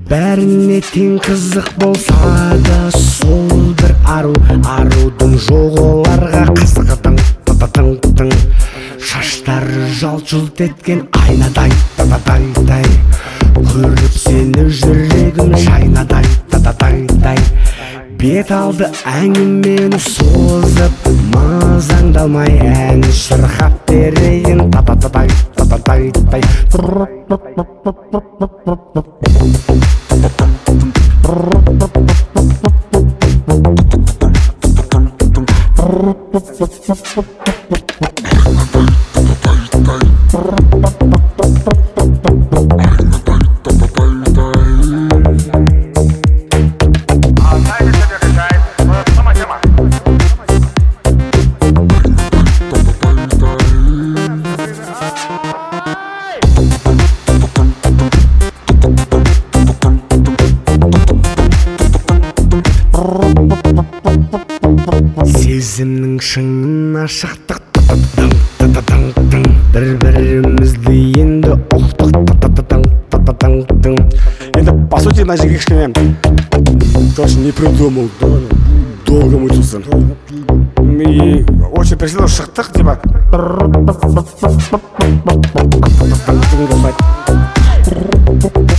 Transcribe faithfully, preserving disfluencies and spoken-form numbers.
бәріне тең қызық болса да сол бір ару, арудың жоқ оларға қызығы тың тың тың. Шаштары жалт-жұлт еткен айнадай та-та-тай-тай, көріп сені жүрегім шайнадай та-та-тай-тай. Бет алды әңгімені созып мазаңдалмай ән шырқап берейін та-та-тай та-та-тай-тай. Сезімнің шыңына шықтық та-та-тың-тың-тың-тың, бір-бірімізді енді ұқтық та-та-тың-тың-тың-тың. Это, по сути, на жерге кішкене тоже не придумал, долго мучился. И очень присылал шықтық, типа та-та-тың-тың-тың-тың.